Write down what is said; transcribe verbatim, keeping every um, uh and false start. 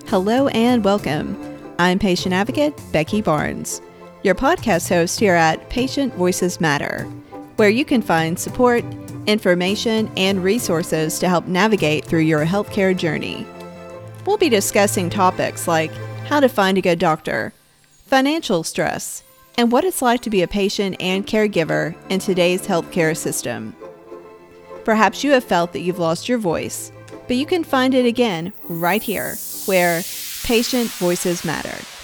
Hello and welcome. I'm patient advocate Becky Barnes, your podcast host here at Patient Voices Matter, where you can find support, information, and resources to help navigate through your healthcare journey. We'll be discussing topics like how to find a good doctor, financial stress, and what it's like to be a patient and caregiver in today's healthcare system. Perhaps you have felt that you've lost your voice, but you can find it again right here, where Patient Voices Matter.